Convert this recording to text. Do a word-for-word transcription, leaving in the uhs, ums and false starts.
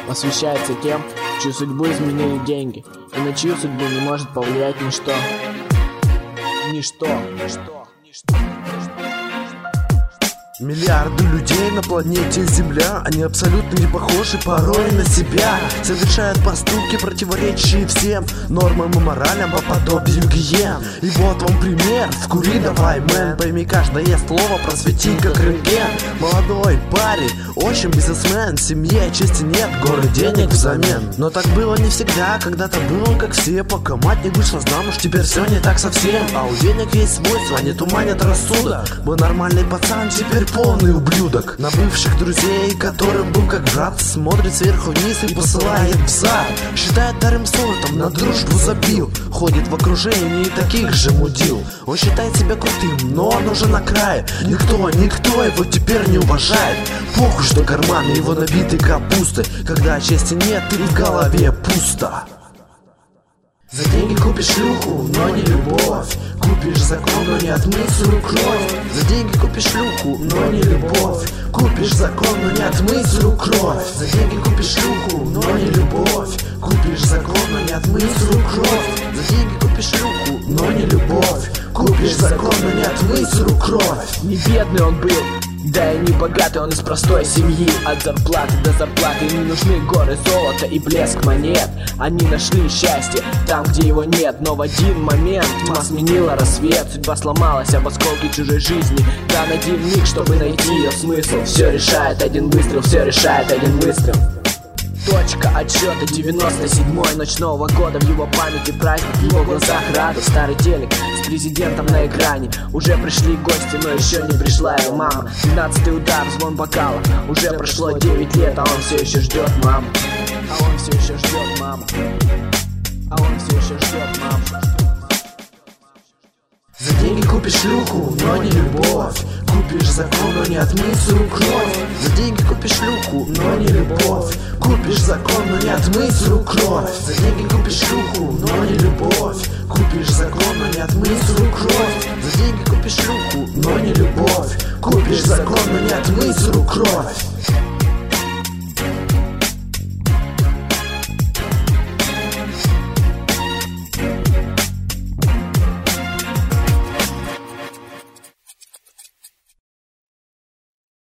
посвящается тем, чью судьбу изменили деньги, и на чью судьбу не может повлиять ничто. Ничто, ничто, ничто. Миллиарды людей на планете Земля, они абсолютно не похожи порой на себя. Совершают поступки, противоречащие всем нормам и моралям по подобию гиен. И вот вам пример, вкури давай, мэн. Пойми каждое слово, просвети как рентген. Молодой парень, очень бизнесмен. В семье чести нет, горы денег взамен. Но так было не всегда, когда-то был он как все. Пока мать не вышла замуж, теперь все не так совсем. А у денег есть свойства, они туманят рассудок. Был нормальный пацан, теперь полный ублюдок. На бывших друзей, которым был как брат, смотрит сверху вниз и посылает в зад. Считает вторым сортом, на дружбу забил. Ходит в окружении таких же мудил. Он считает себя крутым, но он уже на крае. Никто, никто его теперь не уважает. Похуй, что карманы его набиты капустой, когда чести нет и в голове пусто. За деньги купишь шлюху, но не любовь. Купишь закон, но не отмыть с рук кровь. За деньги купишь шлюху, но не любовь. Купишь закон, но не отмыть с рук кровь. За деньги купишь шлюху, но не любовь. Купишь закон, но не отмыть с рук кровь. За деньги купишь шлюху, но не любовь. Купишь закон, но не отмыть с рук кровь. Не бедный он был, да и не богатый, он из простой семьи. От зарплаты до зарплаты им не нужны горы золота и блеск монет. Они нашли счастье там, где его нет. Но в один момент тьма сменила рассвет. Судьба сломалась об осколки чужой жизни. Дан один миг, чтобы найти ее смысл. Все решает один выстрел, все решает один выстрел. Точка отсчета девяносто седьмой ночного года. В его памяти праздник, в его глазах радость. Старый телек с президентом на экране. Уже пришли гости, но еще не пришла его мама. Двенадцатый удар, звон бокала. Уже прошло девять лет, а он все еще ждет маму. А он все еще ждет маму. А он все еще ждет маму. За деньги купишь шлюху, но не любовь. Купишь закон, но не отмыть с рук кровь. За деньги купишь шлюху, но не любовь. Купишь закон, но не отмыть с рук кровь. За деньги купишь шлюху, но не любовь. Купишь закон, но не отмыть с рук кровь. За деньги купишь шлюху, но не любовь. Купишь закон, но не отмыть с рук кровь.